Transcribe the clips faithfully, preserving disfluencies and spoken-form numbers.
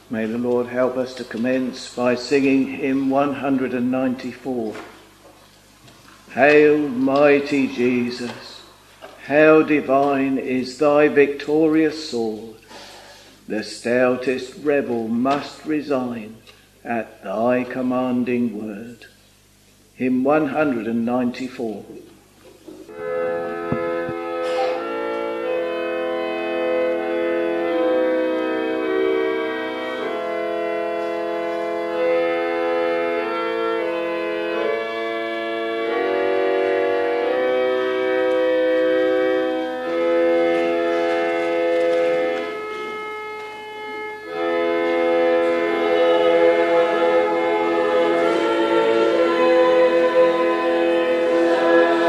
May the Lord help us to commence by singing hymn one hundred ninety-four. Hail, mighty Jesus, how divine is thy victorious sword. The stoutest rebel must resign at thy commanding word. Hymn one hundred ninety-four. Thank you.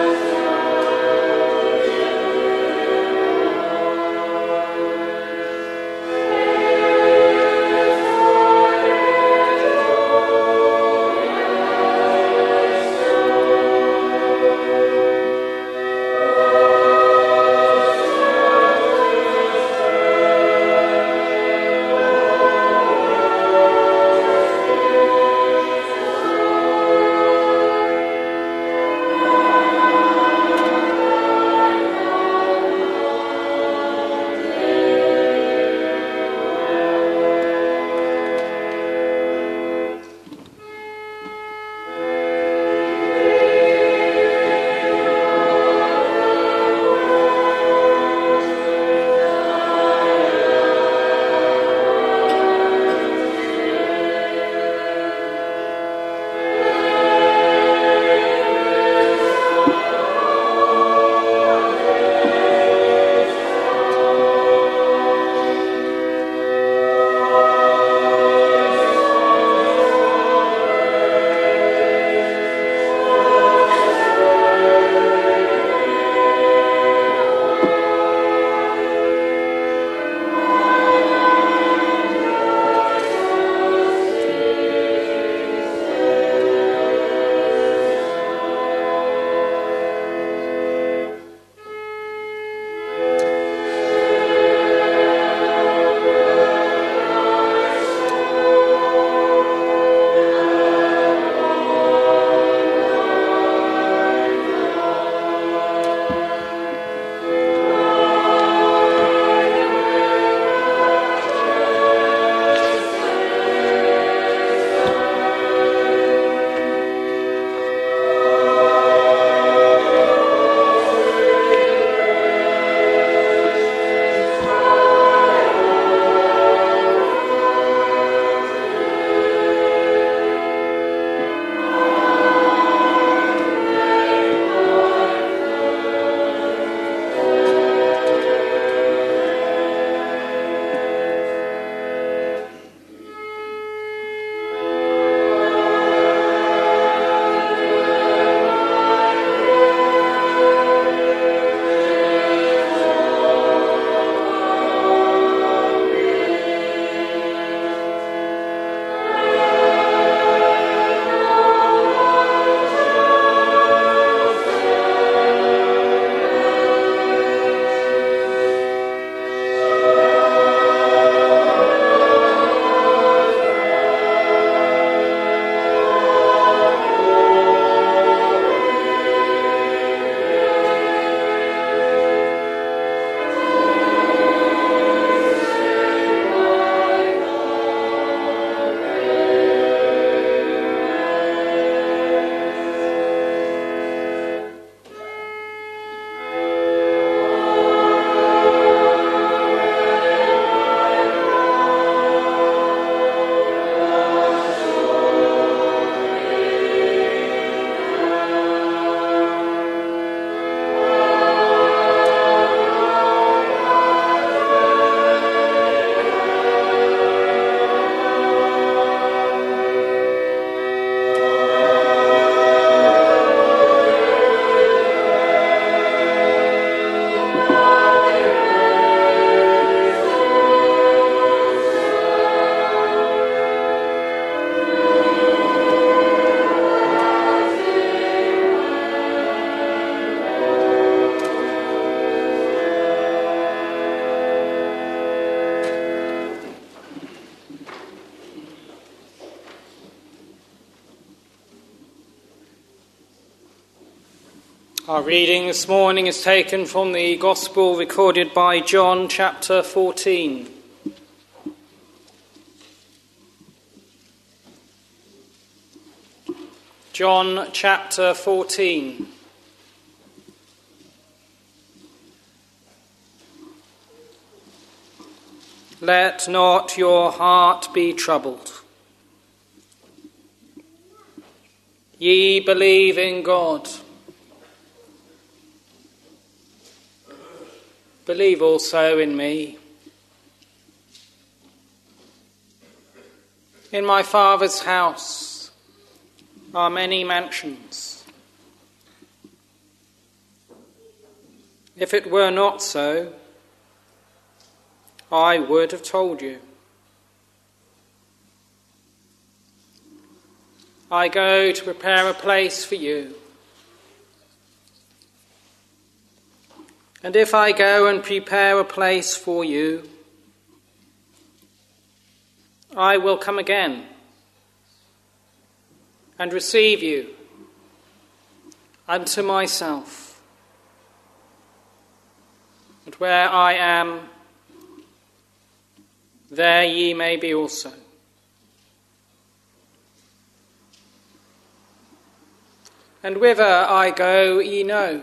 Our reading this morning is taken from the Gospel recorded by John, chapter fourteen. John, chapter fourteen. Let not your heart be troubled. Ye believe in God. Believe also in me. In my Father's house are many mansions. If it were not so, I would have told you. I go to prepare a place for you. And if I go and prepare a place for you, I will come again and receive you unto myself, that where I am, there ye may be also. And whither I go ye know,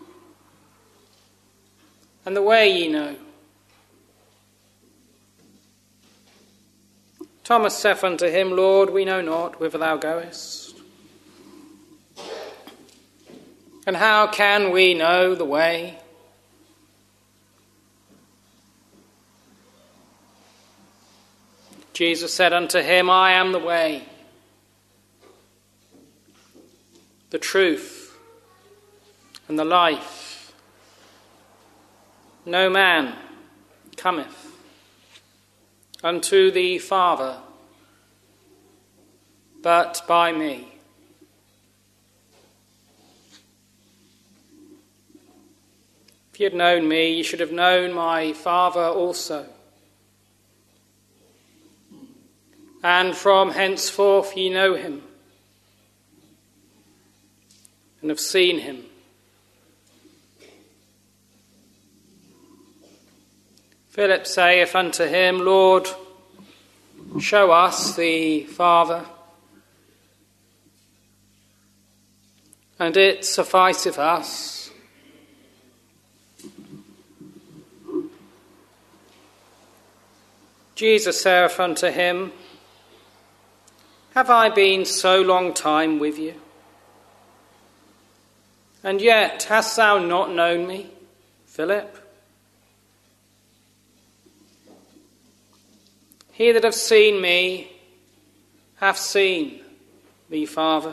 and the way ye know. Thomas saith unto him, Lord, we know not whither thou goest. And how can we know the way? Jesus said unto him, I am the way, the truth, and the life. No man cometh unto the Father but by me. If ye had known me, ye should have known my Father also. And from henceforth ye know him, and have seen him. Philip saith unto him, Lord, show us the Father, and it sufficeth us. Jesus saith unto him, Have I been so long time with you? And yet hast thou not known me, Philip? He that hath seen me hath seen the Father.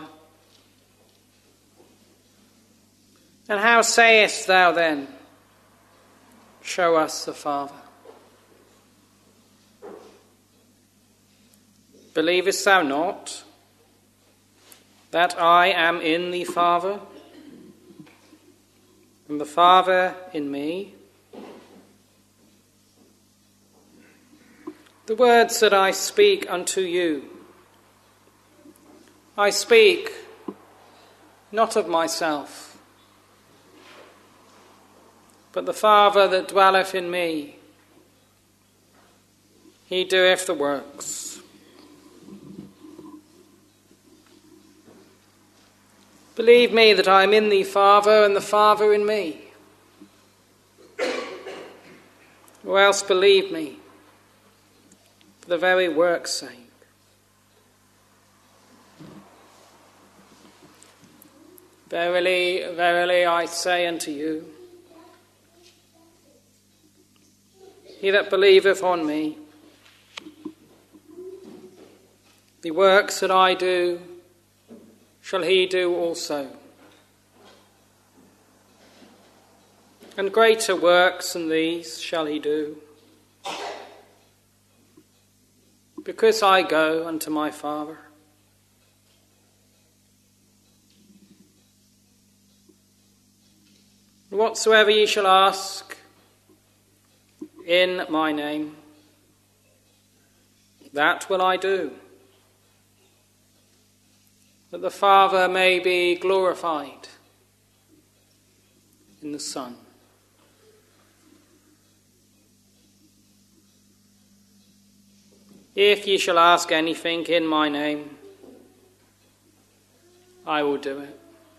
And how sayest thou then, Show us the Father? Believest thou not that I am in the Father, and the Father in me? The words that I speak unto you, I speak not of myself, but the Father that dwelleth in me, he doeth the works. Believe me that I am in the Father, and the Father in me. Or else believe me for the very work's sake. Verily, verily, I say unto you, he that believeth on me, the works that I do, shall he do also. And greater works than these shall he do, because I go unto my Father. Whatsoever ye shall ask in my name, that will I do, that the Father may be glorified in the Son. If ye shall ask anything in my name, I will do it.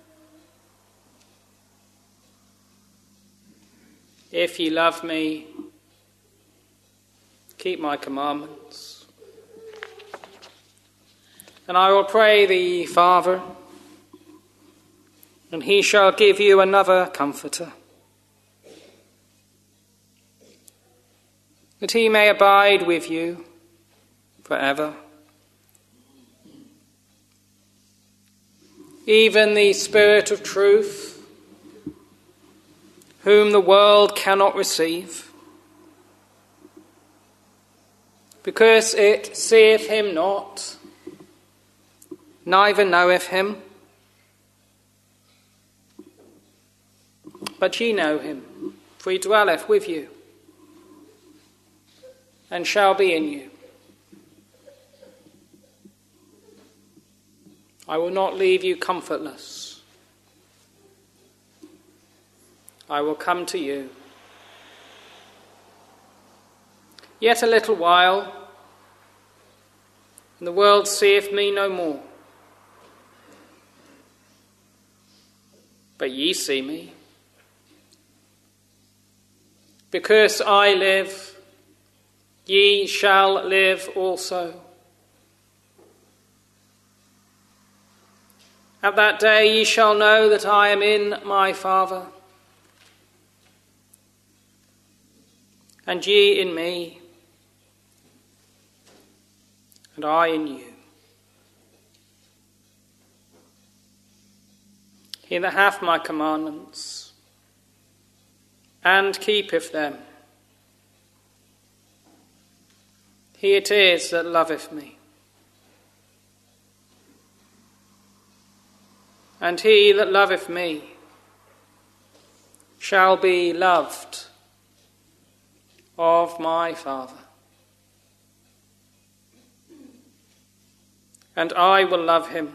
If ye love me, keep my commandments. And I will pray the Father, and he shall give you another Comforter, that he may abide with you forever. Even the Spirit of truth, whom the world cannot receive, because it seeth him not, neither knoweth him. But ye know him, for he dwelleth with you, and shall be in you. I will not leave you comfortless. I will come to you. Yet a little while, and the world seeth me no more. But ye see me. Because I live, ye shall live also. At that day ye shall know that I am in my Father, and ye in me, and I in you. He that hath my commandments, and keepeth them, he it is that loveth me. And he that loveth me shall be loved of my Father. And I will love him,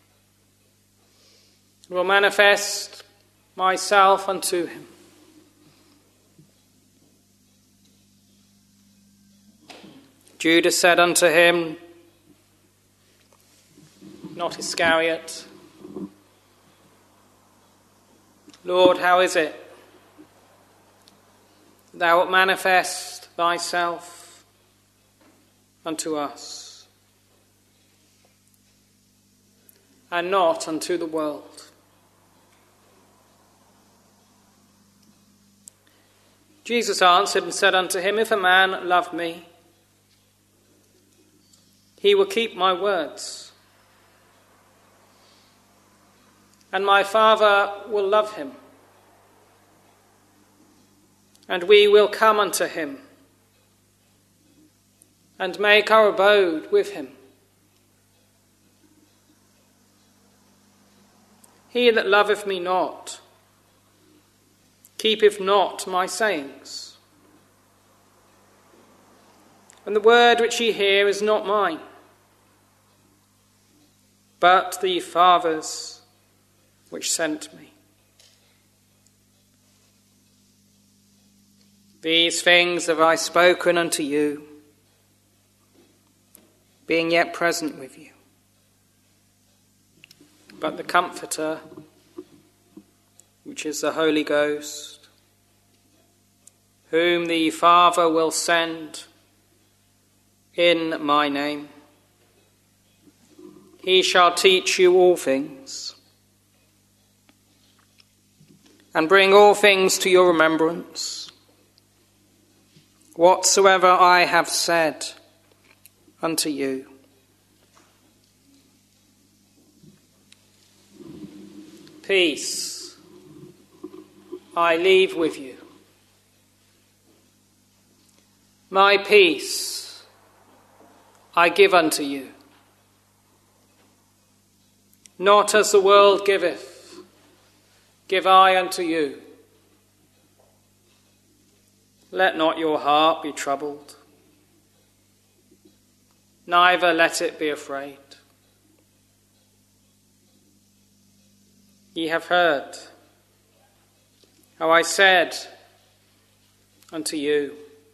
and will manifest myself unto him. Judas said unto him, not Iscariot, Lord, how is it thou wilt manifest thyself unto us, and not unto the world? Jesus answered and said unto him, if a man love me, he will keep my words, and my Father will love him, and we will come unto him, and make our abode with him. He that loveth me not keepeth not my sayings, and the word which ye hear is not mine, but the Father's which sent me. These things have I spoken unto you, being yet present with you. But the Comforter, which is the Holy Ghost, whom the Father will send in my name, he shall teach you all things, and bring all things to your remembrance, whatsoever I have said unto you. Peace I leave with you. My peace I give unto you. Not as the world giveth, give I unto you. Let not your heart be troubled, neither let it be afraid. Ye have heard how I said unto you,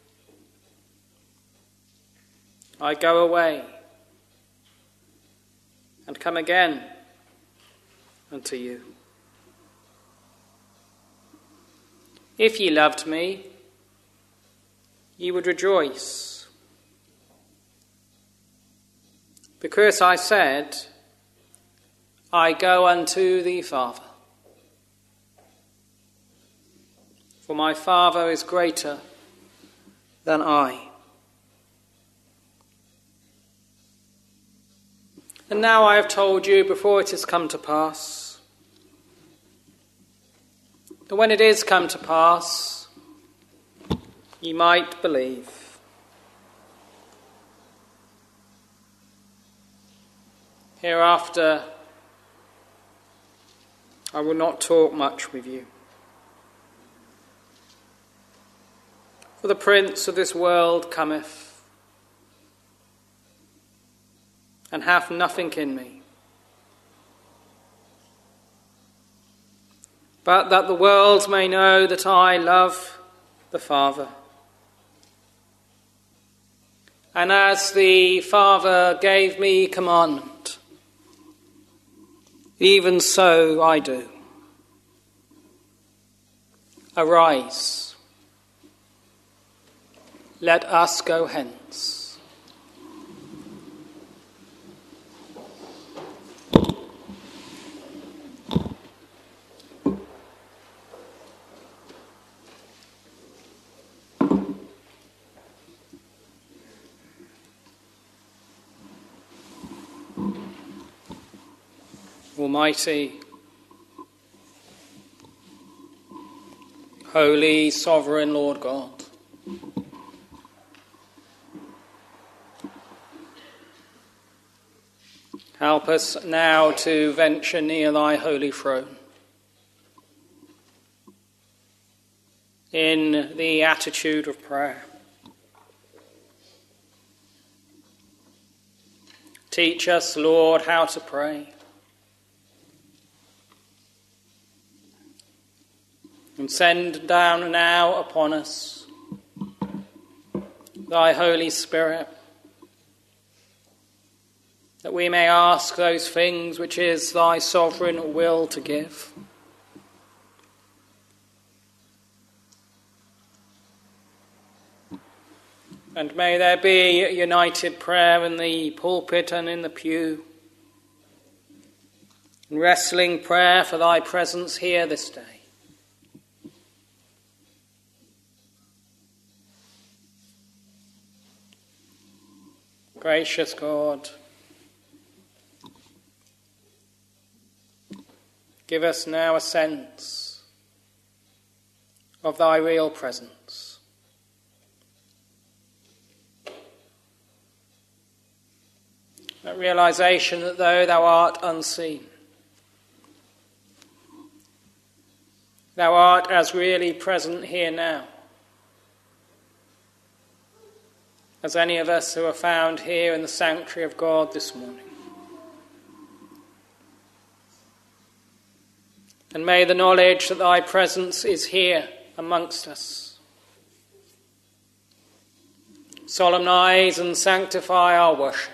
I go away and come again unto you. If ye loved me, ye would rejoice, because I said, I go unto the Father. For my Father is greater than I. And now I have told you before it has come to pass, that when it is come to pass, ye might believe. Hereafter, I will not talk much with you. For the prince of this world cometh, and hath nothing in me. But that the world may know that I love the Father. And as the Father gave me commandment, even so I do. Arise, let us go hence. Almighty, holy, sovereign Lord God, help us now to venture near thy holy throne in the attitude of prayer. Teach us, Lord, how to pray. And send down now upon us thy Holy Spirit, that we may ask those things which is thy sovereign will to give. And may there be united prayer in the pulpit and in the pew, and wrestling prayer for thy presence here this day. Gracious God, give us now a sense of thy real presence. That realization that though thou art unseen, thou art as really present here now as any of us who are found here in the sanctuary of God this morning. And may the knowledge that thy presence is here amongst us solemnize and sanctify our worship,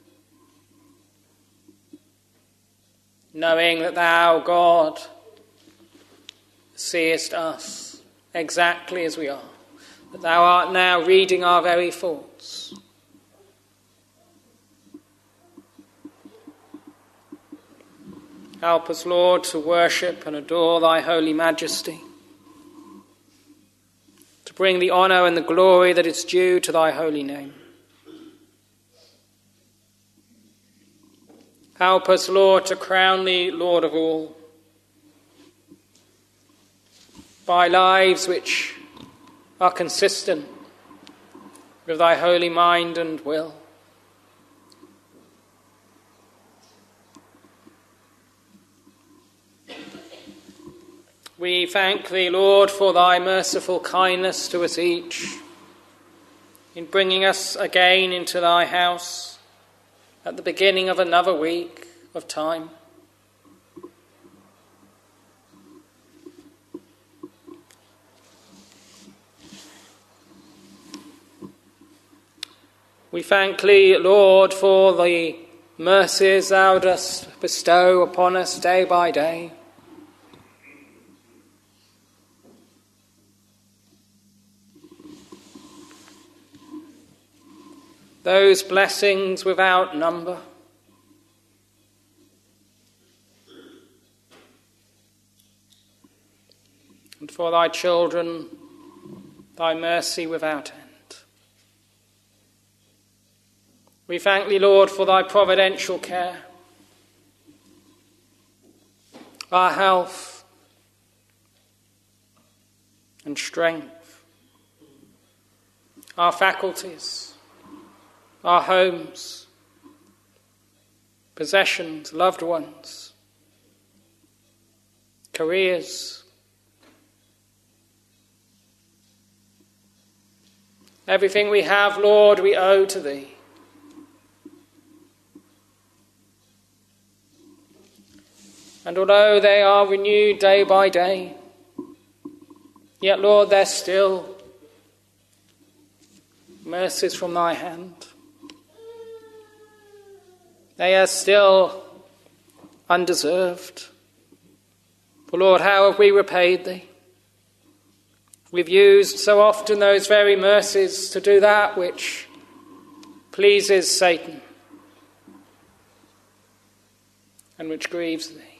knowing that thou, God, seest us exactly as we are, that thou art now reading our very thoughts. Help us, Lord, to worship and adore thy holy majesty, to bring the honour and the glory that is due to thy holy name. Help us, Lord, to crown thee Lord of all, by lives which are consistent with thy holy mind and will. We thank thee, Lord, for thy merciful kindness to us each, in bringing us again into thy house at the beginning of another week of time. We thank thee, Lord, for the mercies thou dost bestow upon us day by day. Those blessings without number. And for thy children, thy mercy without end. We thank thee, Lord, for thy providential care, our health and strength, our faculties, our homes, possessions, loved ones, careers, everything we have, Lord, we owe to thee. And although they are renewed day by day, yet, Lord, they're still mercies from thy hand. They are still undeserved. For, Lord, how have we repaid thee? We've used so often those very mercies to do that which pleases Satan and which grieves thee.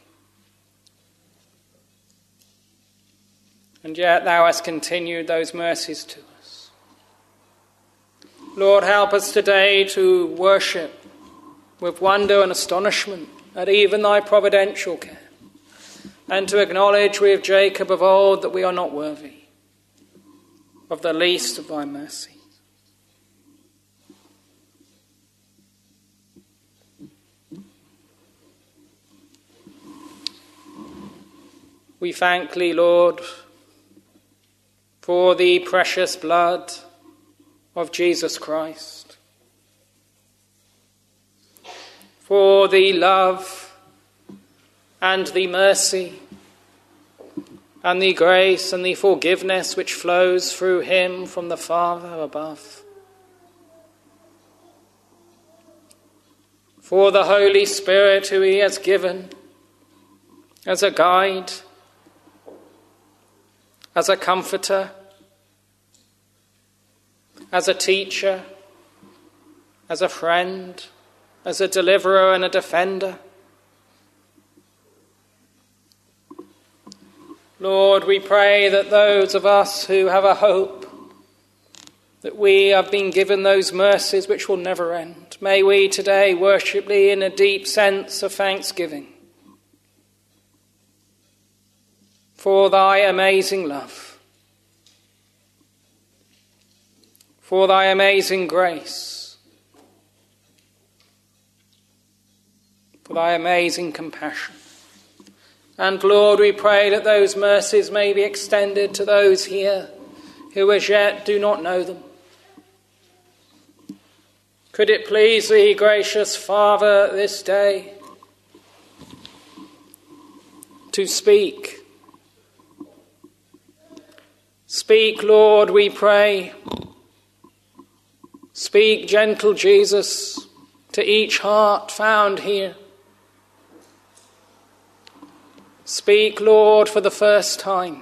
And yet thou hast continued those mercies to us. Lord, help us today to worship with wonder and astonishment at even thy providential care, and to acknowledge with Jacob of old that we are not worthy of the least of thy mercy. We thank thee, Lord, for the precious blood of Jesus Christ, for the love and the mercy and the grace and the forgiveness which flows through him from the Father above, for the Holy Spirit who he has given as a guide, as a comforter, as a teacher, as a friend, as a deliverer and a defender. Lord, we pray that those of us who have a hope, that we have been given those mercies which will never end, may we today worship thee in a deep sense of thanksgiving for thy amazing love, for thy amazing grace, for thy amazing compassion. And Lord, we pray that those mercies may be extended to those here who as yet do not know them. Could it please thee, gracious Father, this day to speak? Speak, Lord, we pray. Speak, gentle Jesus, to each heart found here. Speak, Lord, for the first time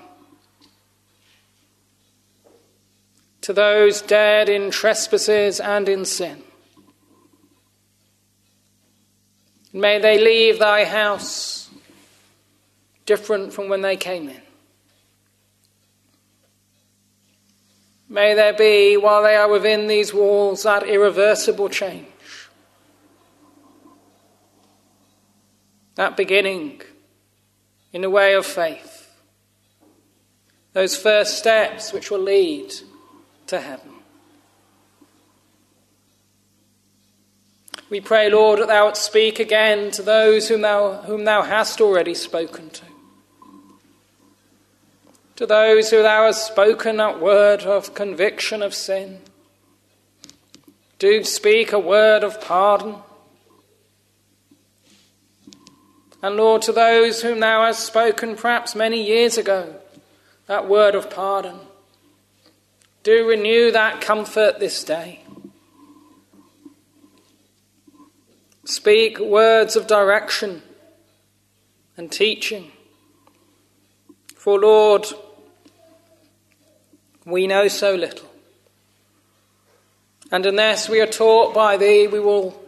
to those dead in trespasses and in sin. May they leave thy house different from when they came in. May there be, while they are within these walls, that irreversible change, that beginning in a way of faith, those first steps which will lead to heaven. We pray, Lord, that thou wilt speak again to those whom thou, whom thou hast already spoken to. To those who thou hast spoken that word of conviction of sin. Do speak a word of pardon. And Lord, to those whom thou hast spoken perhaps many years ago, that word of pardon, do renew that comfort this day. Speak words of direction and teaching. For, Lord, we know so little. And unless we are taught by thee, we will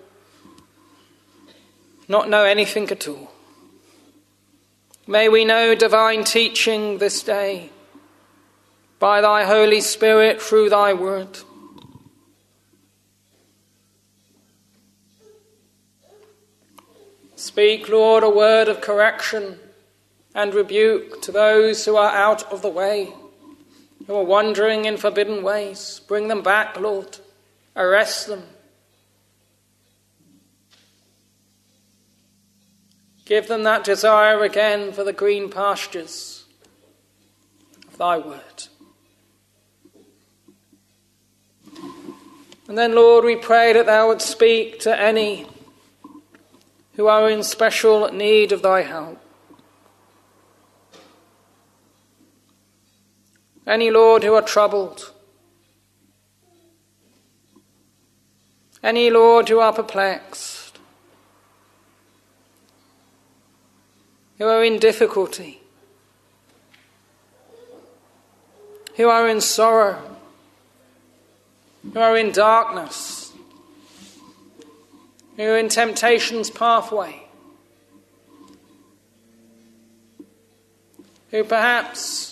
not know anything at all. May we know divine teaching this day by thy Holy Spirit through thy word. Speak, Lord, a word of correction and rebuke to those who are out of the way, who are wandering in forbidden ways. Bring them back, Lord. Arrest them. Give them that desire again for the green pastures of thy word. And then, Lord, we pray that thou would speak to any who are in special need of thy help. Any, Lord, who are troubled. Any, Lord, who are perplexed. Who are in difficulty. Who are in sorrow. Who are in darkness. Who are in temptation's pathway. Who perhaps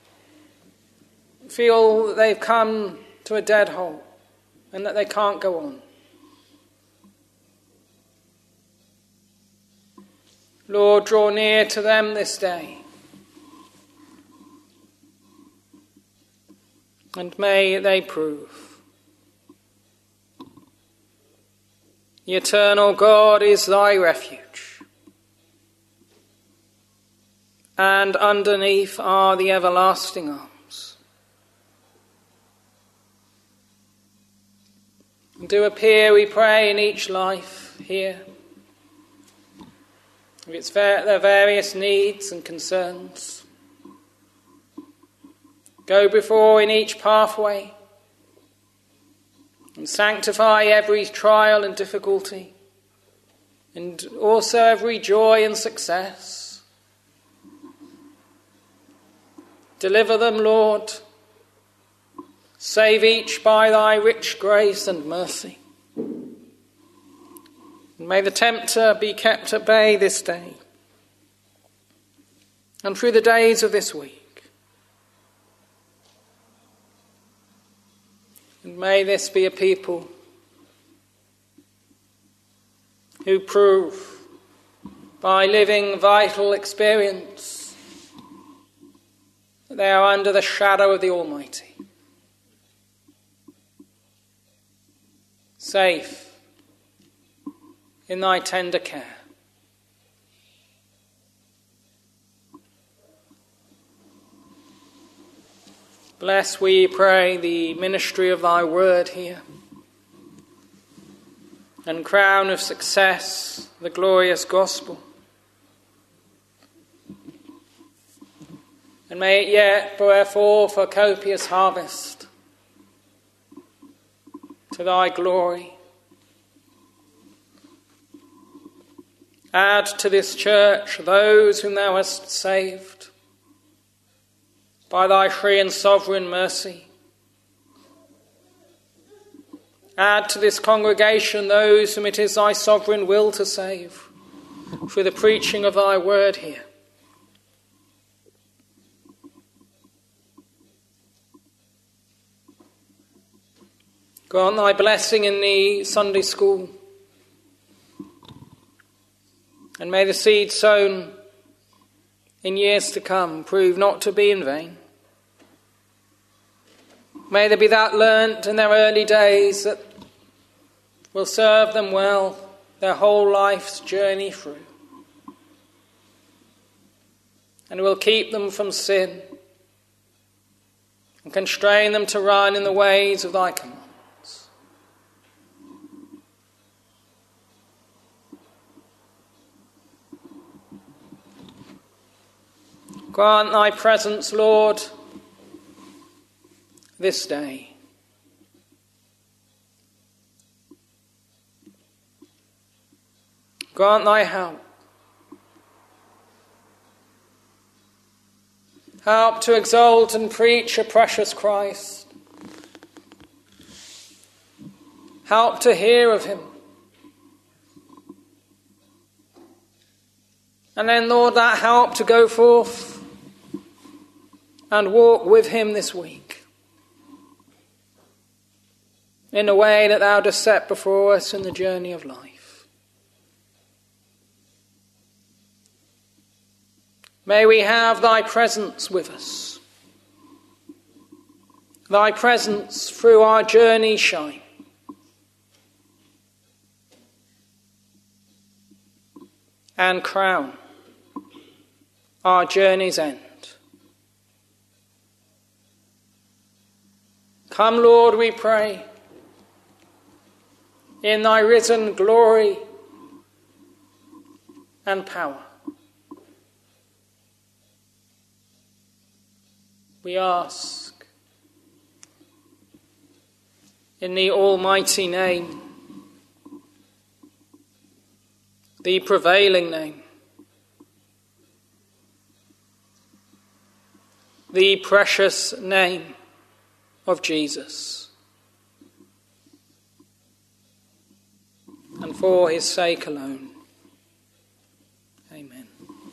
feel that they've come to a dead hole and that they can't go on. Lord, draw near to them this day. And may they prove the eternal God is thy refuge, and underneath are the everlasting arms. And do appear, we pray, in each life here, of its ver- their various needs and concerns. Go before in each pathway and sanctify every trial and difficulty, and also every joy and success. Deliver them, Lord. Save each by thy rich grace and mercy. And may the tempter be kept at bay this day and through the days of this week. And may this be a people who prove by living vital experience that they are under the shadow of the Almighty, safe in thy tender care. Bless, we pray, the ministry of thy word here, and crown of success the glorious gospel. And may it yet bear forth a copious harvest to thy glory. Add to this church those whom thou hast saved by thy free and sovereign mercy. Add to this congregation those whom it is thy sovereign will to save through the preaching of thy word here. Grant thy blessing in the Sunday school, and may the seed sown in years to come prove not to be in vain. May there be that learnt in their early days that will serve them well their whole life's journey through, and will keep them from sin and constrain them to run in the ways of thy commandments. Grant thy presence, Lord, this day. grant thy help. Help to exalt and preach a precious Christ. Help to hear of him. And then, Lord, that help to go forth and walk with him this week in the way that thou dost set before us in the journey of life. May we have thy presence with us. Thy presence through our journey shine. And crown our journey's end. Come, Lord, we pray, in thy risen glory and power. We ask in the almighty name, the prevailing name, the precious name of Jesus, and for his sake alone. Amen.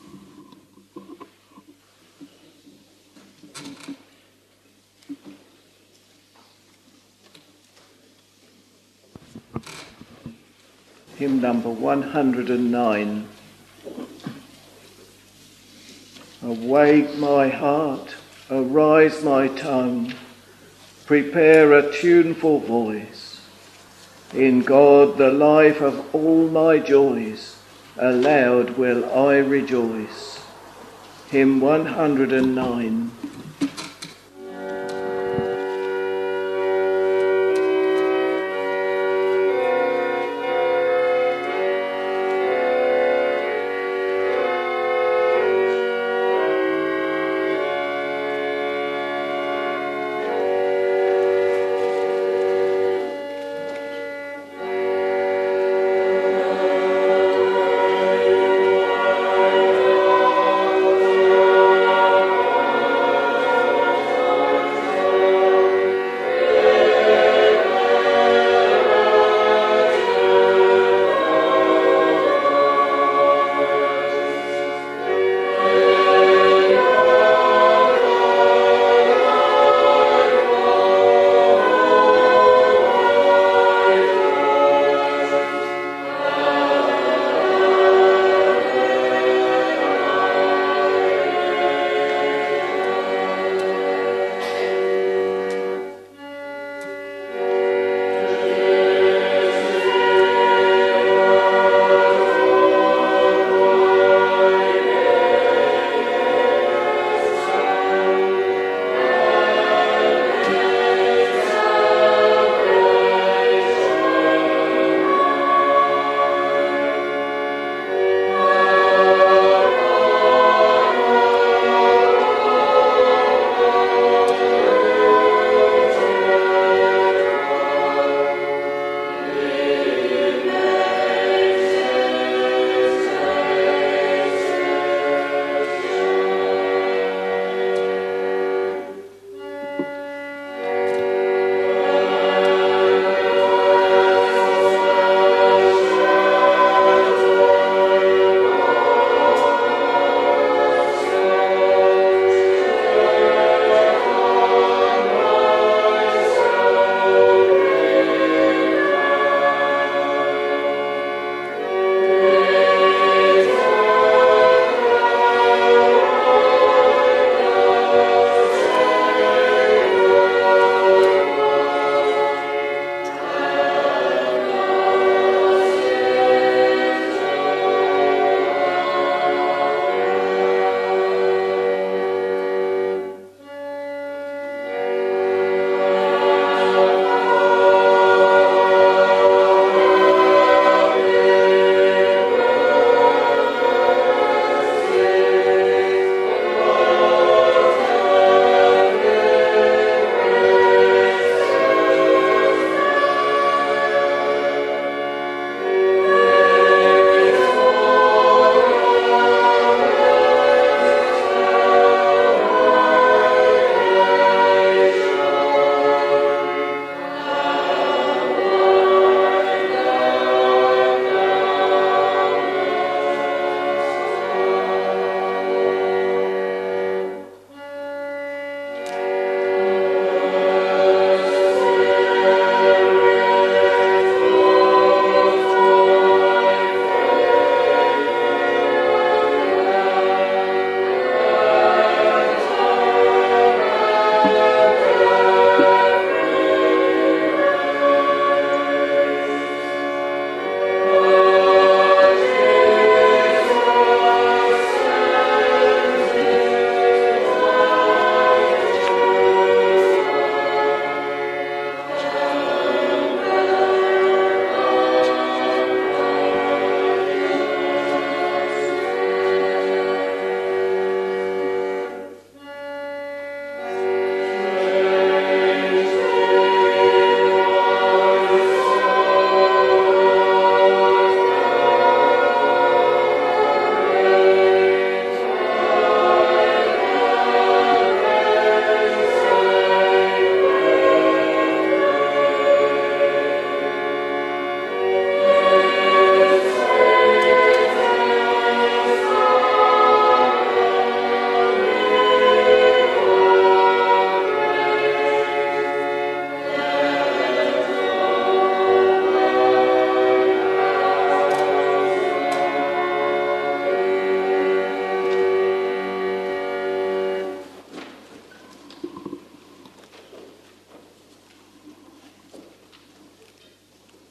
Hymn number one hundred nine. Awake my heart, arise my tongue, prepare a tuneful voice. In God the life of all my joys, aloud will I rejoice. Hymn one hundred nine.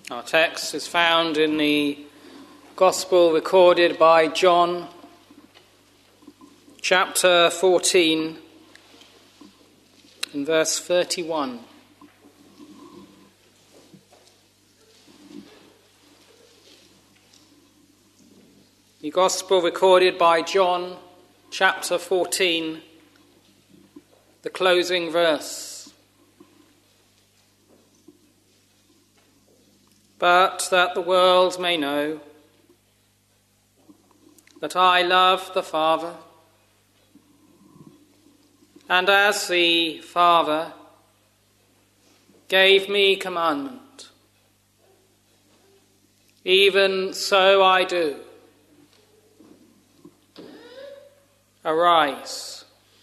Our text is found in the Gospel recorded by John, chapter fourteen, and verse thirty-one. The Gospel recorded by John, chapter fourteen, the closing verse. But that the world may know that I love the Father, and as the Father gave me commandment, even so I do. Arise,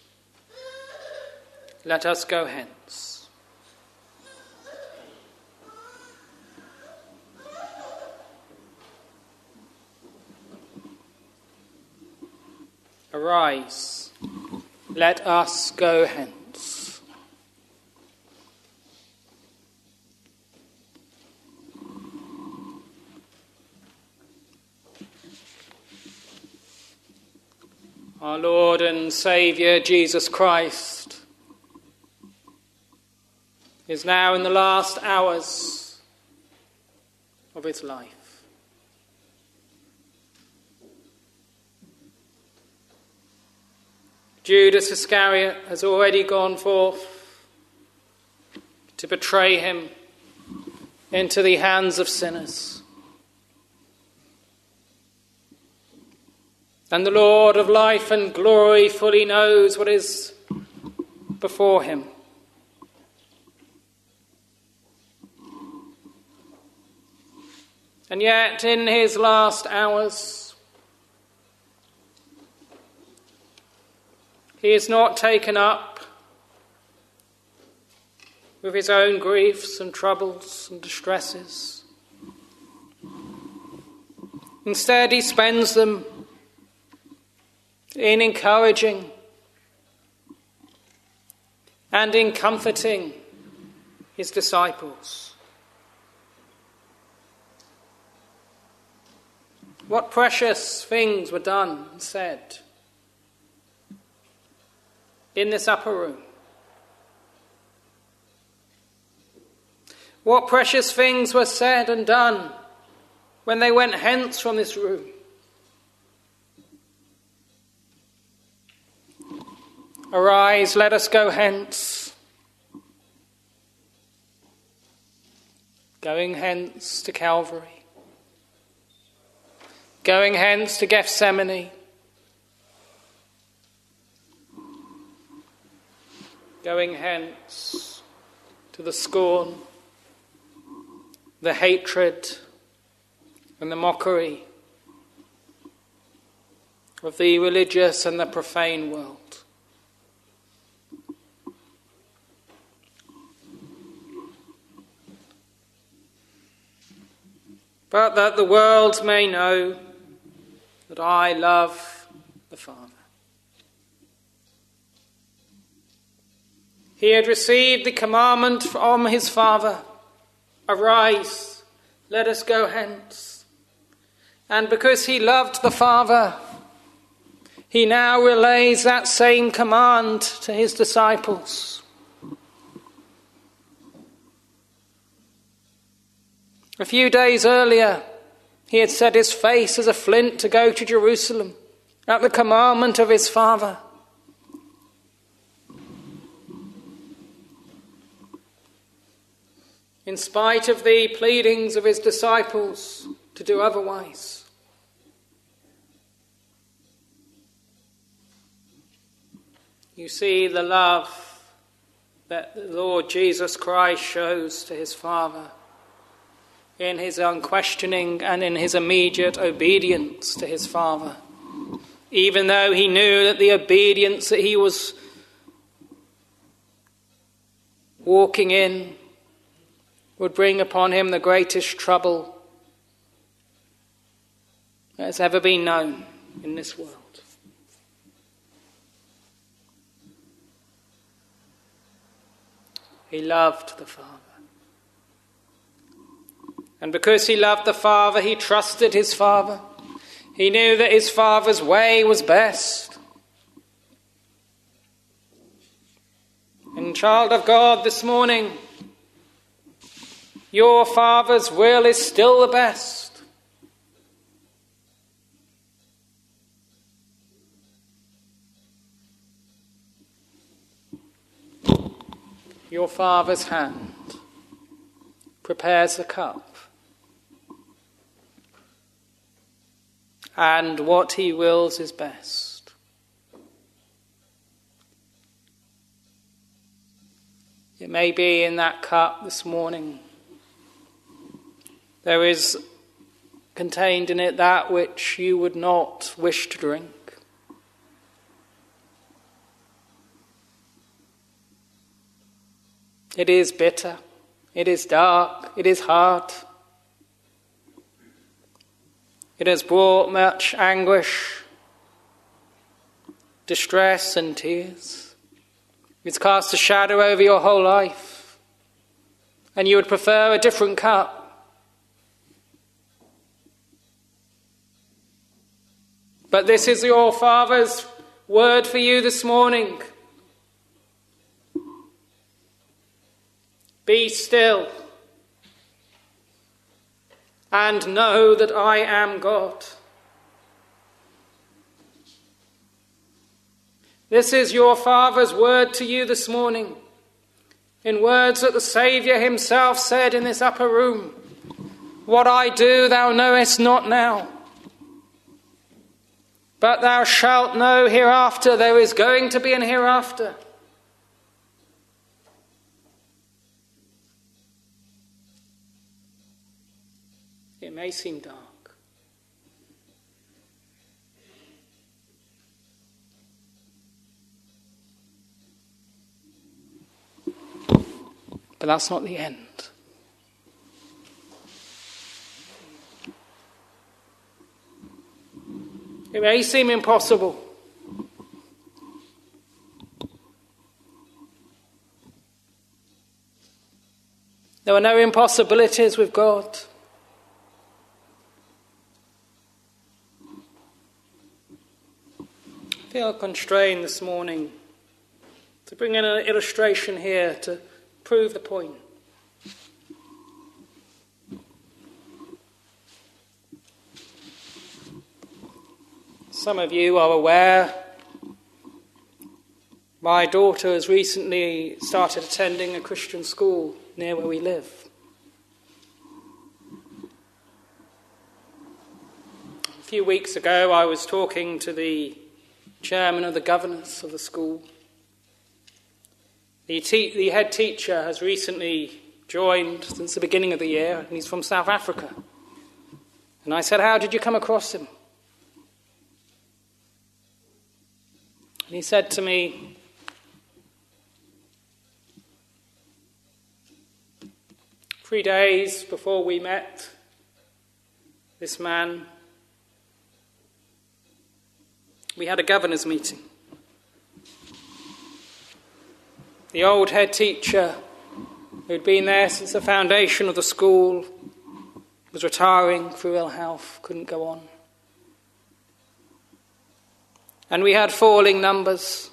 let us go hence. Arise, let us go hence. Our Lord and Saviour Jesus Christ is now in the last hours of his life. Judas Iscariot has already gone forth to betray him into the hands of sinners. And the Lord of life and glory fully knows what is before him. And yet, in his last hours, he is not taken up with his own griefs and troubles and distresses. Instead, he spends them in encouraging and in comforting his disciples. What precious things were done and said in this upper room. What precious things were said and done when they went hence from this room. Arise, let us go hence. Going hence to Calvary. Going hence to Gethsemane. Going hence to the scorn, the hatred, and the mockery of the religious and the profane world. But that the world may know that I love the Father. He had received the commandment from his Father, arise, let us go hence. And because he loved the Father, he now relays that same command to his disciples. A few days earlier, he had set his face as a flint to go to Jerusalem at the commandment of his Father. In spite of the pleadings of his disciples to do otherwise. You see the love that the Lord Jesus Christ shows to his Father in his unquestioning and in his immediate obedience to his Father, even though he knew that the obedience that he was walking in would bring upon him the greatest trouble that has ever been known in this world. He loved the Father. And because he loved the Father, he trusted his Father. He knew that his Father's way was best. And child of God, this morning, your Father's will is still the best. Your Father's hand prepares the cup, and what he wills is best. It may be in that cup this morning there is contained in it that which you would not wish to drink. It is bitter, it is dark, it is hard. It has brought much anguish, distress and tears. It's cast a shadow over your whole life, and you would prefer a different cup. But this is your Father's word for you this morning. Be still and know that I am God. This is your Father's word to you this morning, in words that the Saviour himself said in this upper room. What I do thou knowest not now, but thou shalt know hereafter. There is going to be an hereafter. It may seem dark. But that's not the end. It may seem impossible. There are no impossibilities with God. I feel constrained this morning to bring in an illustration here to prove the point. Some of you are aware my daughter has recently started attending a Christian school near where we live. A few weeks ago I was talking to the chairman of the governors of the school. The, te- the head teacher has recently joined since the beginning of the year, and he's from South Africa. And I said, how did you come across him? And he said to me, three days before we met this man, we had a governor's meeting. The old head teacher, who'd been there since the foundation of the school, was retiring through ill health, couldn't go on. And we had falling numbers.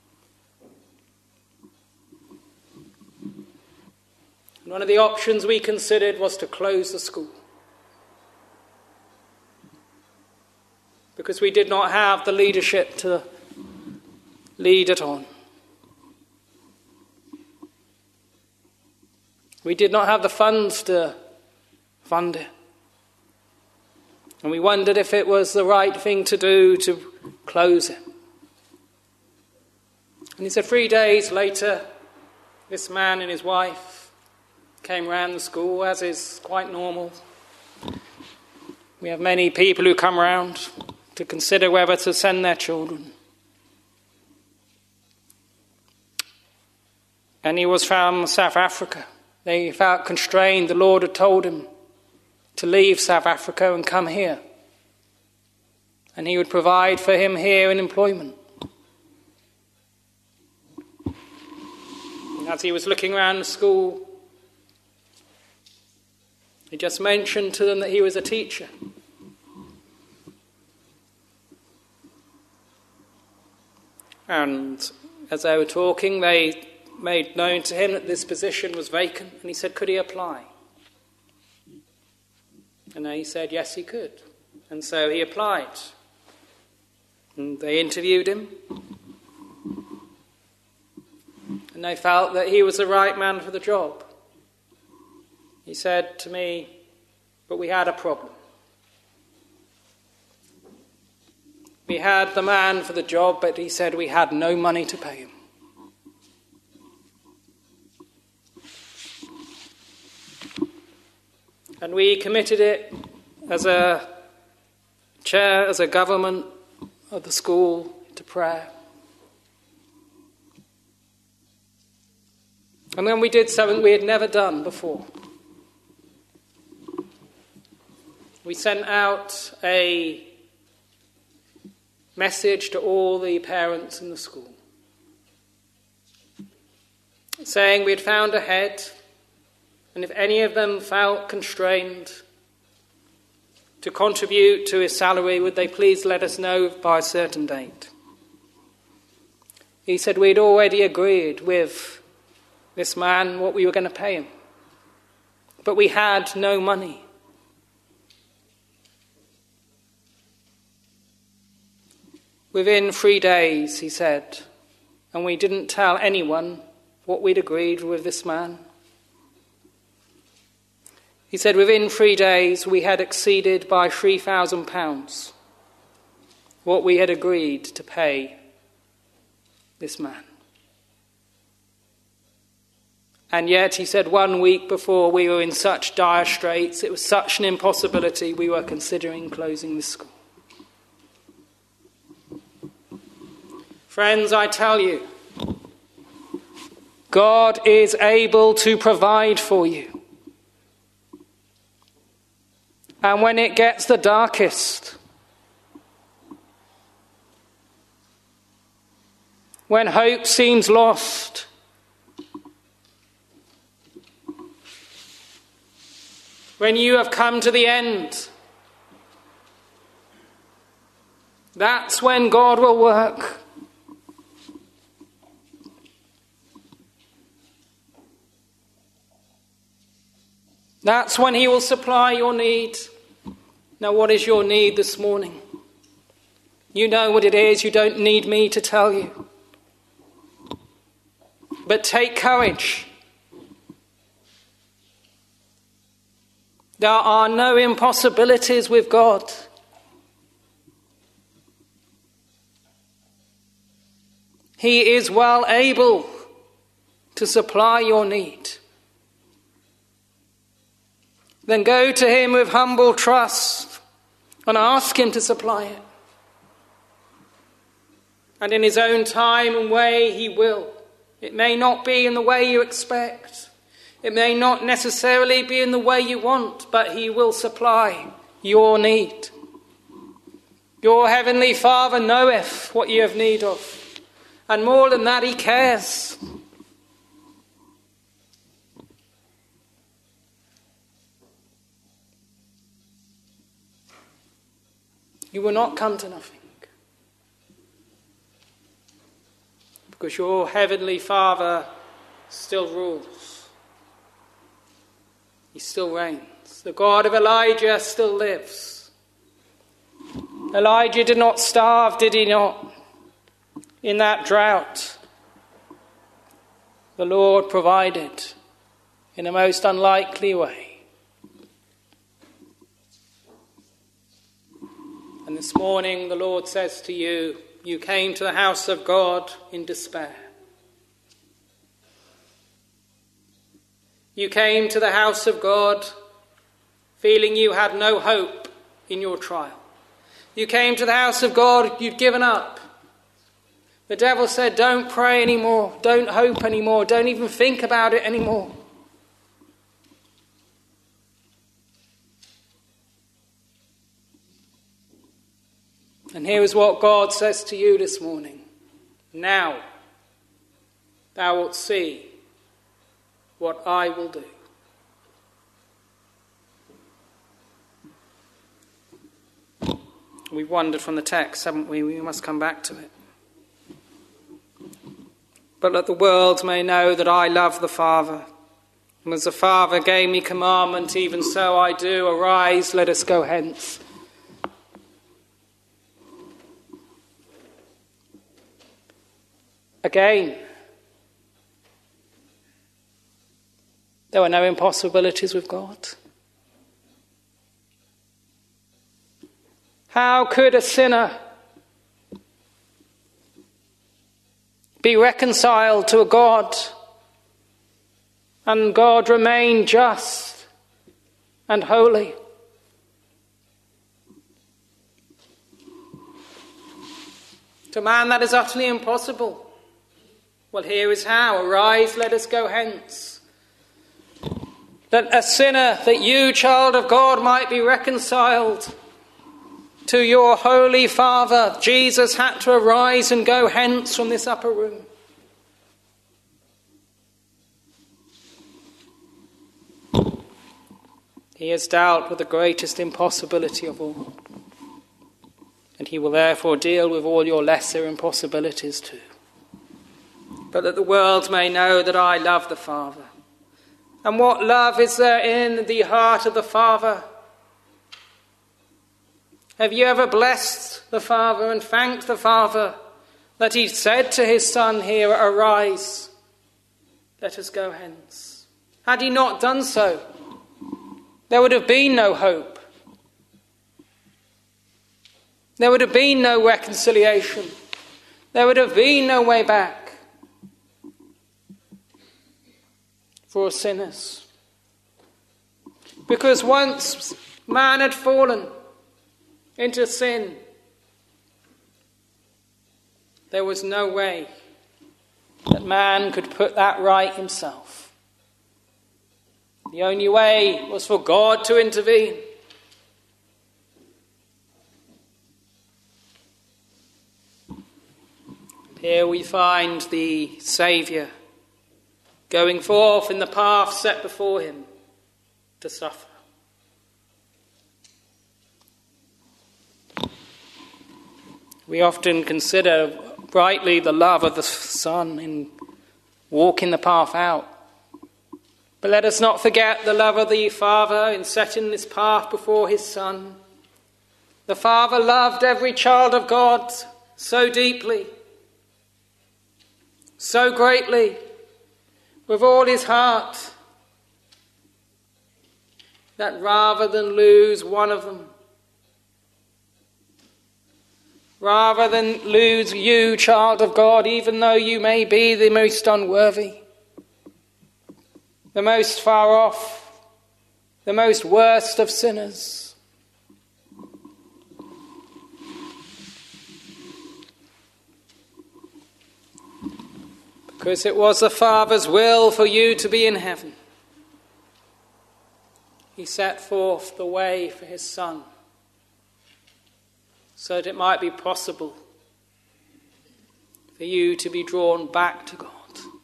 And one of the options we considered was to close the school, because we did not have the leadership to lead it on. We did not have the funds to fund it. And we wondered if it was the right thing to do to close it. And he said three days later, this man and his wife came round the school, as is quite normal. We have many people who come round to consider whether to send their children. And he was from South Africa. They felt constrained. The Lord had told him to leave South Africa and come here. And he would provide for him here in employment. And as he was looking around the school, He just mentioned to them that he was a teacher. And as they were talking, they made known to him that this position was vacant, and he said, could he apply? And he said, yes, he could. And so he applied. And they interviewed him. And they felt that he was the right man for the job. He said to me, but we had a problem. We had the man for the job, but he said we had no money to pay him. And we committed it as a chair, as a government of the school, to prayer. And then we did something we had never done before. We sent out a message to all the parents in the school, saying we had found a head, and if any of them felt constrained to contribute to his salary, would they please let us know by a certain date. He said we'd already agreed with this man what we were going to pay him, but we had no money. Within three days, he said, and we didn't tell anyone what we'd agreed with this man. He said within three days we had exceeded by three thousand pounds what we had agreed to pay this man. And yet, he said, one week before we were in such dire straits, it was such an impossibility, we were considering closing the school. Friends, I tell you, God is able to provide for you. And when it gets the darkest, when hope seems lost, when you have come to the end, that's when God will work. That's when he will supply your need. Now, what is your need this morning? You know what it is. You don't need me to tell you. But take courage. There are no impossibilities with God. He is well able to supply your need. Then go to him with humble trust and ask him to supply it. And in his own time and way, he will. It may not be in the way you expect. It may not necessarily be in the way you want, but he will supply your need. Your heavenly Father knoweth what you have need of. And more than that, he cares. You will not come to nothing. Because your heavenly Father still rules. He still reigns. The God of Elijah still lives. Elijah did not starve, did he not? In that drought, the Lord provided in a most unlikely way. And this morning the Lord says to you, you came to the house of God in despair. You came to the house of God feeling you had no hope in your trial. You came to the house of God, you'd given up. The devil said, don't pray anymore, don't hope anymore, don't even think about it anymore. And here is what God says to you this morning. Now thou wilt see what I will do. We've wandered from the text, haven't we? We must come back to it. But that the world may know that I love the Father. And as the Father gave me commandment, even so I do. Arise, let us go hence. Again, there were no impossibilities with God. How could a sinner be reconciled to a God and God remain just and holy? To man that is utterly impossible. Well, here is how. Arise, let us go hence. That a sinner, that you, child of God, might be reconciled to your holy Father, Jesus had to arise and go hence from this upper room. He has dealt with the greatest impossibility of all. And he will therefore deal with all your lesser impossibilities too. But that the world may know that I love the Father. And what love is there in the heart of the Father? Have you ever blessed the Father and thanked the Father that he said to his Son here, arise, let us go hence? Had he not done so, there would have been no hope. There would have been no reconciliation. There would have been no way back for sinners. Because once man had fallen into sin, there was no way that man could put that right himself. The only way was for God to intervene. Here we find the Saviour going forth in the path set before him to suffer. We often consider rightly the love of the Son in walking the path out. But let us not forget the love of the Father in setting this path before his Son. The Father loved every child of God so deeply, so greatly, with all his heart, that rather than lose one of them, rather than lose you, child of God, even though you may be the most unworthy, the most far off, the most worst of sinners, because it was the Father's will for you to be in heaven, he set forth the way for his Son, so that it might be possible for you to be drawn back to God.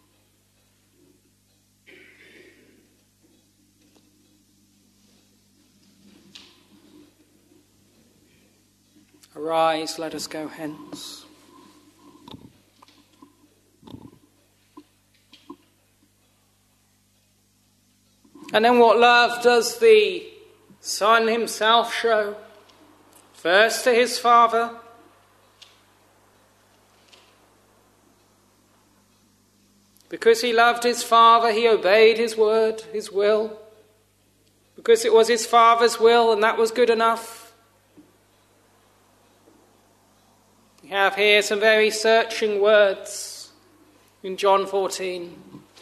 Arise, let us go hence. And then what love does the Son himself show? First to his Father, because he loved his Father, he obeyed his word, his will, because it was his Father's will and that was good enough. We have here some very searching words in John fourteen.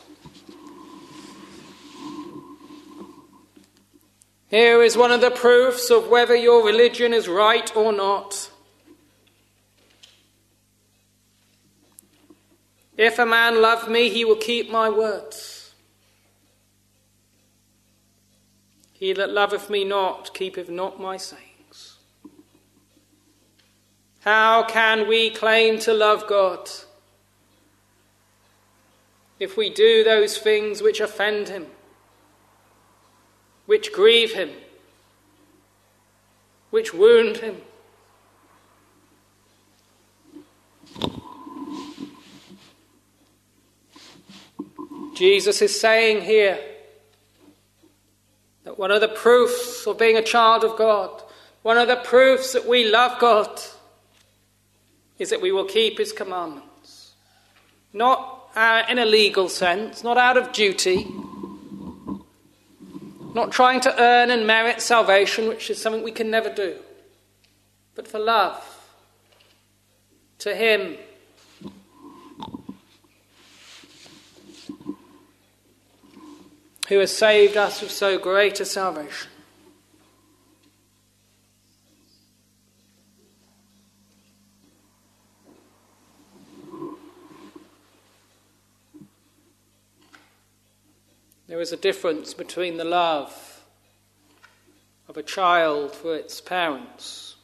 Here is one of the proofs of whether your religion is right or not. If a man love me, he will keep my words. He that loveth me not, keepeth not my sayings. How can we claim to love God if we do those things which offend him, which grieve him, which wound him, Jesus is saying here that one of the proofs of being a child of God, one of the proofs that we love God, is that we will keep his commandments. Not uh, in a legal sense, not out of duty, not trying to earn and merit salvation, which is something we can never do, but for love to him. Who has saved us with so great a salvation. There is a difference between the love of a child for its parents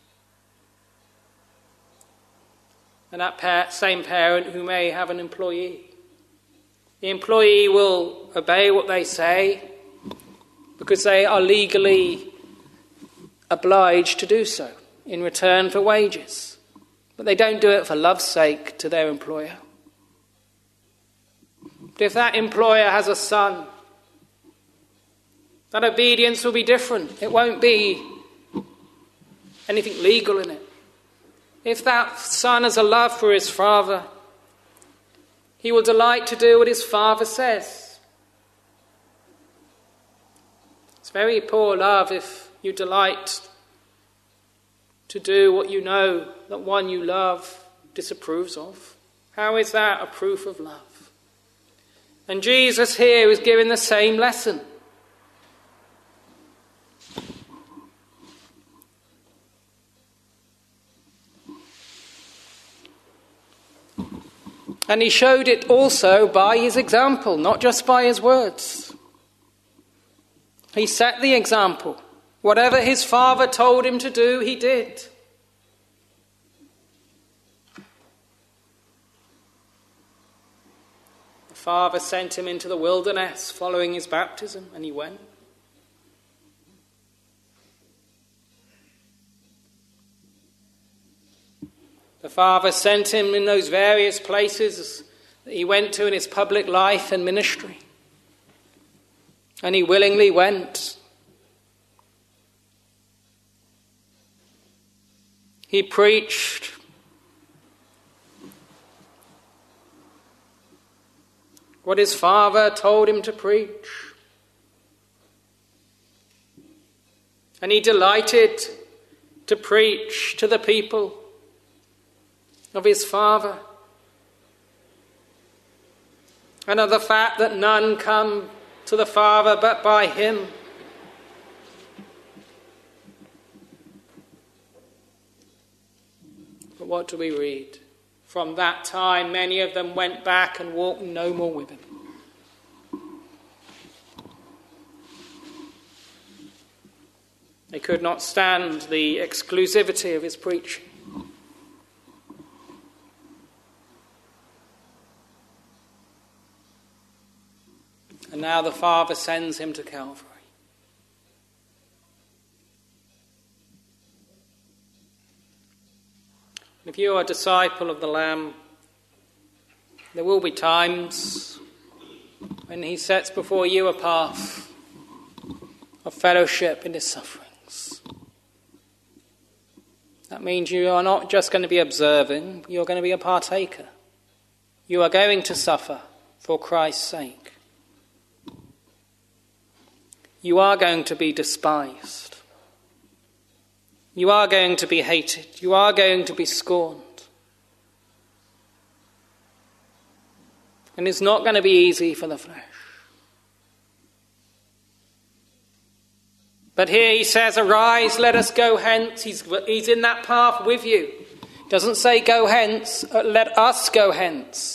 and that pa- same parent who may have an employee. The employee will obey what they say because they are legally obliged to do so in return for wages. But they don't do it for love's sake to their employer. But if that employer has a son, that obedience will be different. It won't be anything legal in it. If that son has a love for his father, he will delight to do what his father says. It's very poor love if you delight to do what you know that one you love disapproves of. How is that a proof of love? And Jesus here is giving the same lesson. And he showed it also by his example, not just by his words. He set the example. Whatever his father told him to do, he did. The father sent him into the wilderness following his baptism, and he went. The Father sent him in those various places that he went to in his public life and ministry. And he willingly went. He preached. What his Father told him to preach. And he delighted to preach to the people of his Father, and of the fact that none come to the Father but by him. But what do we read? From that time many of them went back and walked no more with him. They could not stand the exclusivity of his preaching. And now the Father sends him to Calvary. If you are a disciple of the Lamb, there will be times when he sets before you a path of fellowship in his sufferings. That means you are not just going to be observing, you're going to be a partaker. You are going to suffer for Christ's sake. You are going to be despised. You are going to be hated. You are going to be scorned. And it's not going to be easy for the flesh. But here he says, arise, let us go hence. He's, he's in that path with you. He doesn't say go hence, let us go hence.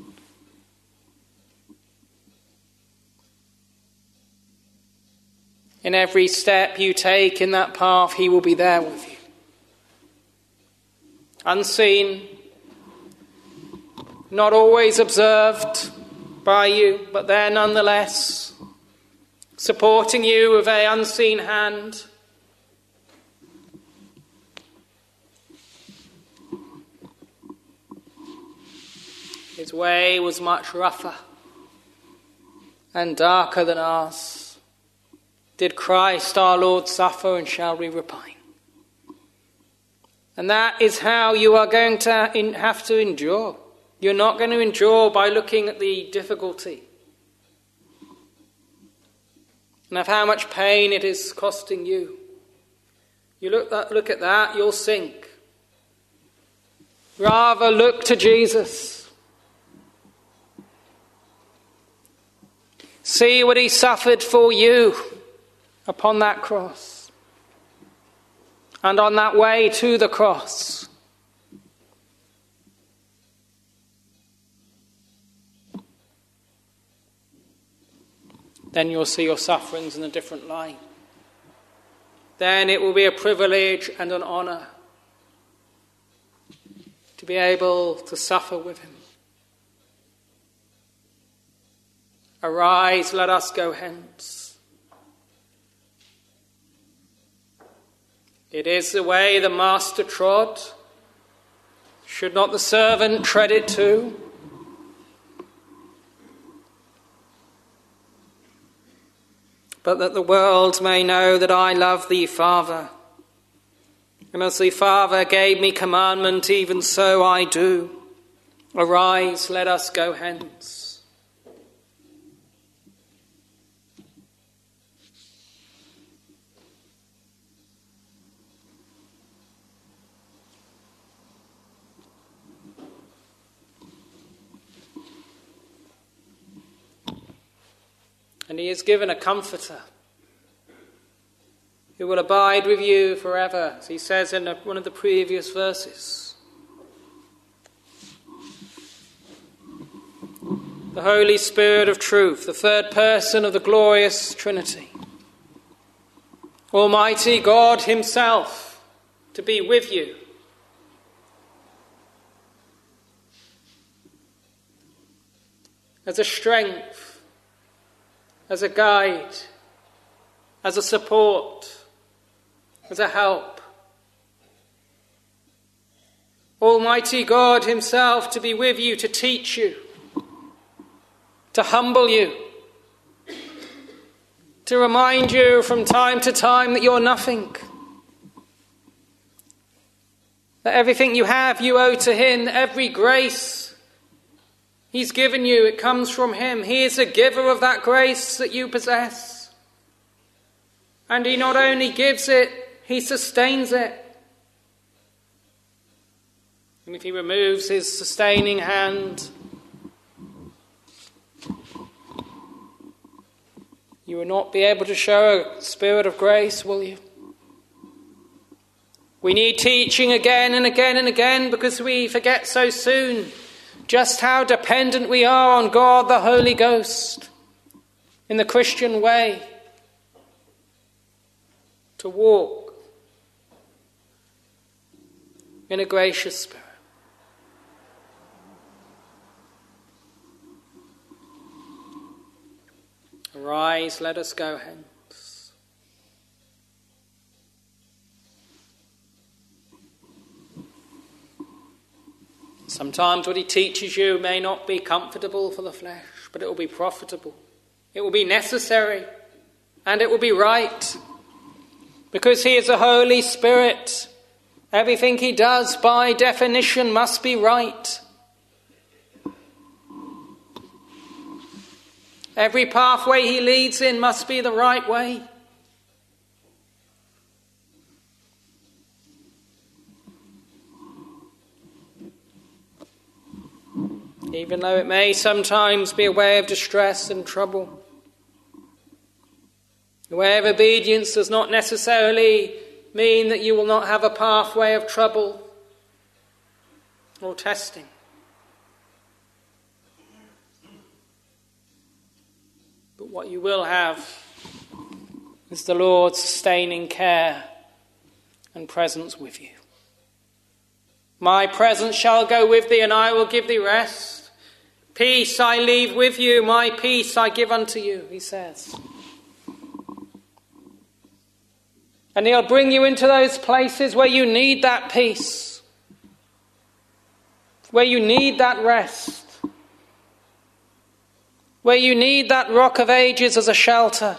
In every step you take in that path, he will be there with you. Unseen, not always observed by you, but there nonetheless, supporting you with an unseen hand. His way was much rougher. and darker than ours, did Christ our Lord suffer, and shall we repine? And that is how you are going to in, have to endure. You're not going to endure by looking at the difficulty and of how much pain it is costing you. You look, that, look at that, you'll sink. Rather look to Jesus. See what he suffered for you upon that cross and on that way to the cross. Then you'll see your sufferings in a different light. Then it will be a privilege and an honour to be able to suffer with him. Arise, let us go hence. It is the way the master trod. Should not the servant tread it too? But that the world may know that I love thee, Father. And as the Father gave me commandment, even so I do. Arise, let us go hence. And he has given a comforter who will abide with you forever, as he says in one of the previous verses. The Holy Spirit of truth, the third person of the glorious Trinity. Almighty God himself to be with you. As a strength, as a guide, as a support, as a help. Almighty God himself to be with you, to teach you, to humble you, to remind you from time to time that you're nothing, that everything you have you owe to him, every grace he's given you, it comes from him. He is a giver of that grace that you possess. And he not only gives it, he sustains it. And if he removes his sustaining hand, you will not be able to show a spirit of grace, will you? We need teaching again and again and again, because we forget so soon just how dependent we are on God the Holy Ghost in the Christian way to walk in a gracious spirit. Arise, let us go hence. Sometimes what he teaches you may not be comfortable for the flesh, but it will be profitable. It will be necessary, and it will be right. Because he is a Holy Spirit, everything he does by definition must be right. Every pathway he leads in must be the right way. Even though it may sometimes be a way of distress and trouble. The way of obedience does not necessarily mean that you will not have a pathway of trouble or testing. But what you will have is the Lord's sustaining care and presence with you. My presence shall go with thee, and I will give thee rest. Peace I leave with you, my peace I give unto you, he says. And he'll bring you into those places where you need that peace, where you need that rest, where you need that rock of ages as a shelter.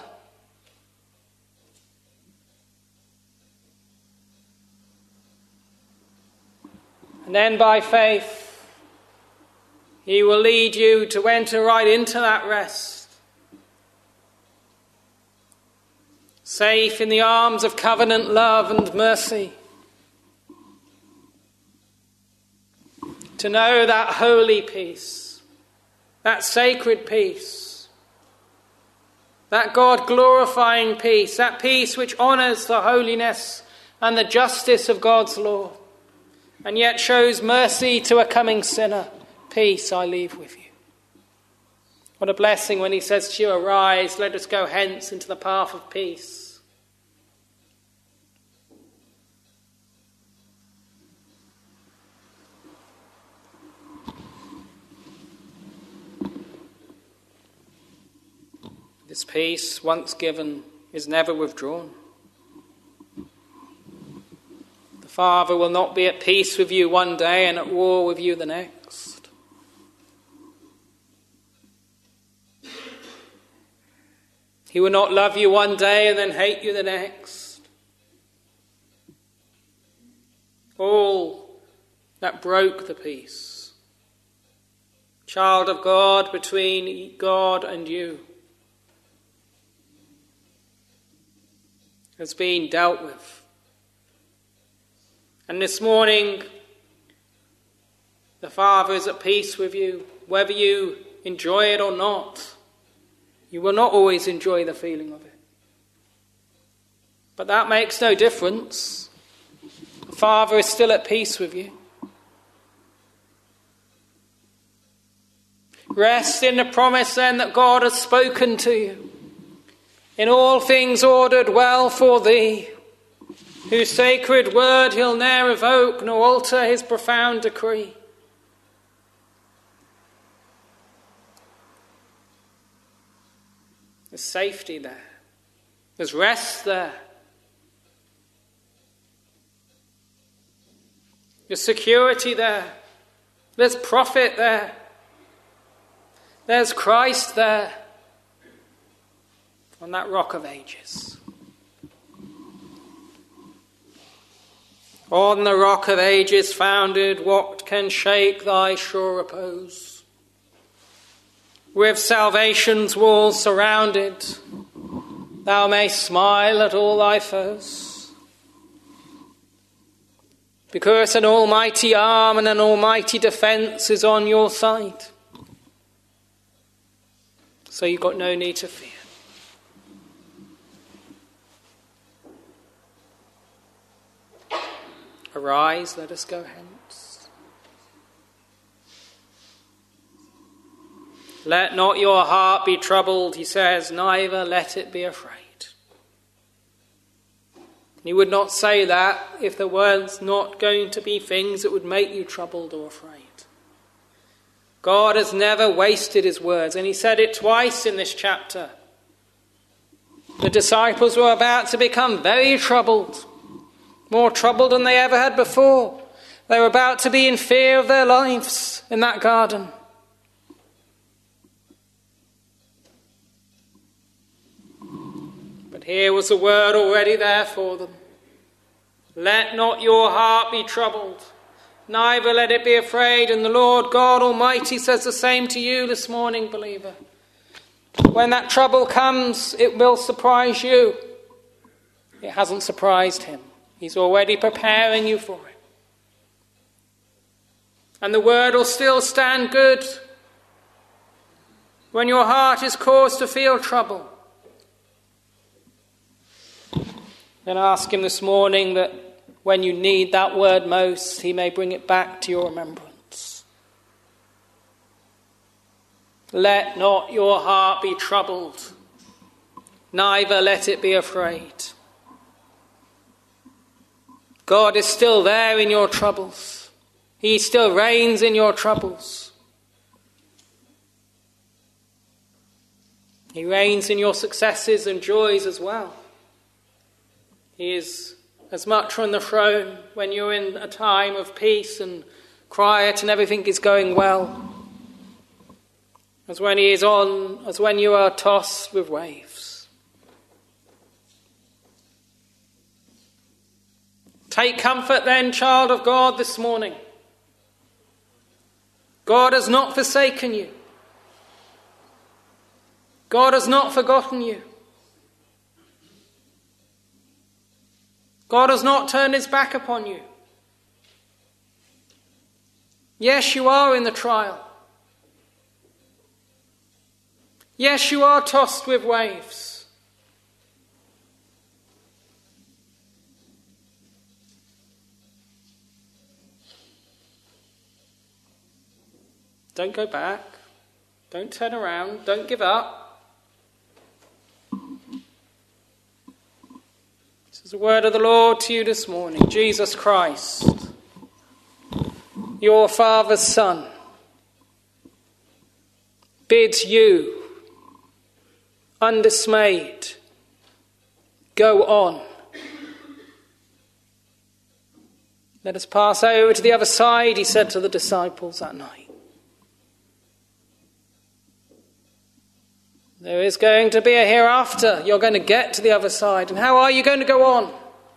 And then by faith, he will lead you to enter right into that rest, safe in the arms of covenant love and mercy, to know that holy peace, that sacred peace, that God-glorifying peace, that peace which honours the holiness and the justice of God's law, and yet shows mercy to a coming sinner. Peace I leave with you. What a blessing when he says to you, arise, let us go hence into the path of peace. This peace, once given, is never withdrawn. The Father will not be at peace with you one day and at war with you the next. He will not love you one day and then hate you the next. All that broke the peace, child of God, between God and you, has been dealt with. And this morning, the Father is at peace with you, whether you enjoy it or not. You will not always enjoy the feeling of it. But that makes no difference. The Father is still at peace with you. Rest in the promise then that God has spoken to you. In all things ordered well for thee, whose sacred word he'll ne'er revoke nor alter his profound decree. There's safety there. There's rest there. There's security there. There's profit there. There's Christ there. On that rock of ages. On the rock of ages founded, what can shake thy sure repose? With salvation's walls surrounded, thou mayst smile at all thy foes. Because an almighty arm and an almighty defence is on your side. So you've got no need to fear. Arise, let us go hence. Let not your heart be troubled, he says, neither let it be afraid. He would not say that if there weren't not going to be things that would make you troubled or afraid. God has never wasted his words, and he said it twice in this chapter. The disciples were about to become very troubled. More troubled than they ever had before. They were about to be in fear of their lives in that garden. But here was the word already there for them. Let not your heart be troubled, neither let it be afraid. And the Lord God Almighty says the same to you this morning, believer. When that trouble comes, it will surprise you. It hasn't surprised him. He's already preparing you for it. And the word will still stand good when your heart is caused to feel trouble. Then ask him this morning that when you need that word most, he may bring it back to your remembrance. Let not your heart be troubled, neither let it be afraid. God is still there in your troubles. He still reigns in your troubles. He reigns in your successes and joys as well. He is as much on the throne when you're in a time of peace and quiet and everything is going well. as when he is on, as when you are tossed with waves. Take comfort then, child of God, this morning. God has not forsaken you. God has not forgotten you. God has not turned his back upon you. Yes, you are in the trial. Yes, you are tossed with waves. Don't go back. Don't turn around. Don't give up. This is the word of the Lord to you this morning. Jesus Christ, your Father's Son, bids you, undismayed, go on. Let us pass over to the other side, he said to the disciples that night. There is going to be a hereafter. You're going to get to the other side. And how are you going to go on?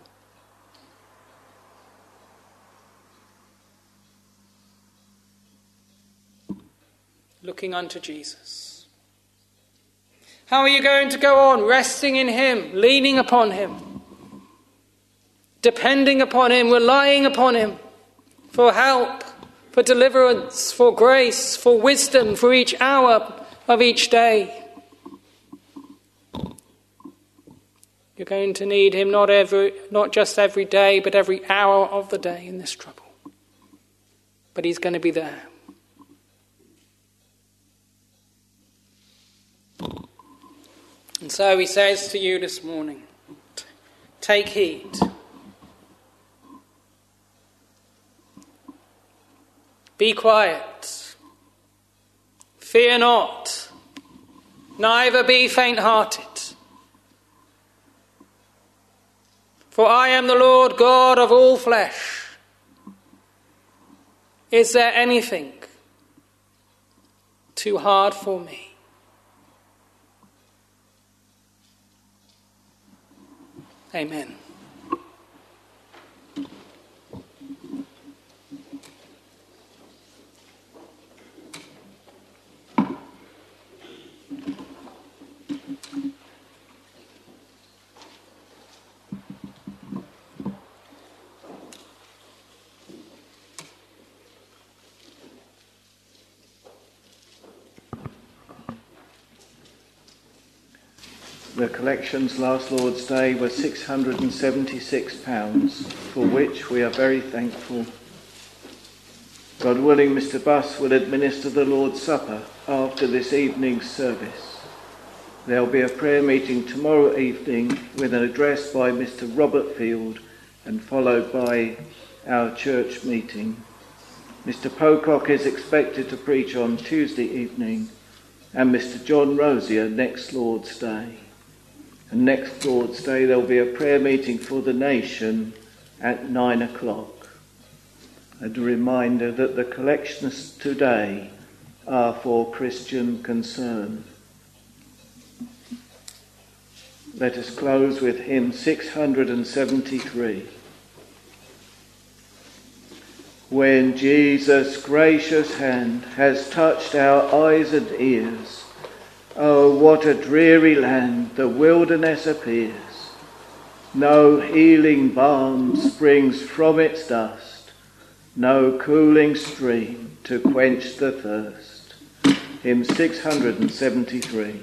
Looking unto Jesus. How are you going to go on? Resting in him, leaning upon him, depending upon him, relying upon him for help, for deliverance, for grace, for wisdom, for each hour of each day. You're going to need him not every, not just every day, but every hour of the day in this trouble. But he's going to be there. And so he says to you this morning, take heed. Be quiet. Fear not. Neither be faint-hearted. For I am the Lord God of all flesh. Is there anything too hard for me? Amen. The collections last Lord's Day were six hundred seventy-six pounds, for which we are very thankful. God willing, Mister Buss will administer the Lord's Supper after this evening's service. There will be a prayer meeting tomorrow evening with an address by Mister Robert Field and followed by our church meeting. Mister Pocock is expected to preach on Tuesday evening and Mister John Rosier next Lord's Day. And next Lord's Day there will be a prayer meeting for the nation at nine o'clock. And a reminder that the collections today are for Christian concern. Let us close with hymn six hundred seventy-three. When Jesus' gracious hand has touched our eyes and ears, oh, what a dreary land the wilderness appears. No healing balm springs from its dust, no cooling stream to quench the thirst. Hymn six hundred seventy-three.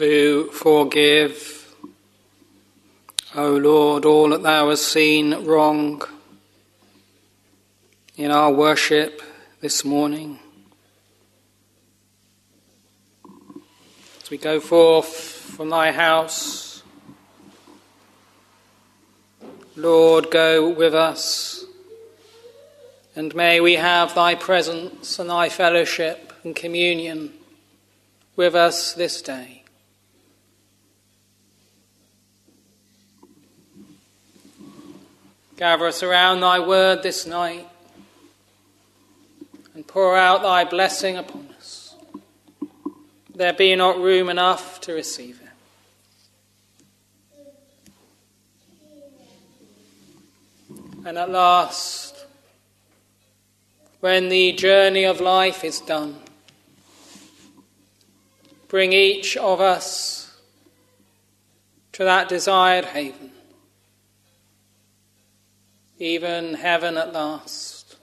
do forgive, O Lord, all that thou hast seen wrong in our worship this morning. As we go forth from thy house, Lord, go with us, and may we have thy presence and thy fellowship and communion with us this day. Gather us around thy word this night, and pour out thy blessing upon us. There be not room enough to receive it. And at last, when the journey of life is done, bring each of us to that desired haven, even heaven at last,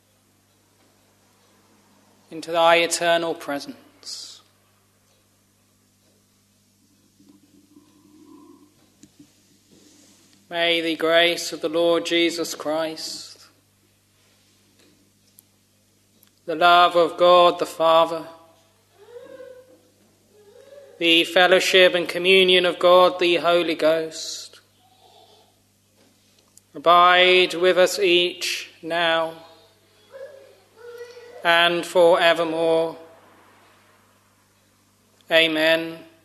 into thy eternal presence. May the grace of the Lord Jesus Christ, the love of God the Father, the fellowship and communion of God the Holy Ghost, abide with us each now and forevermore. Amen.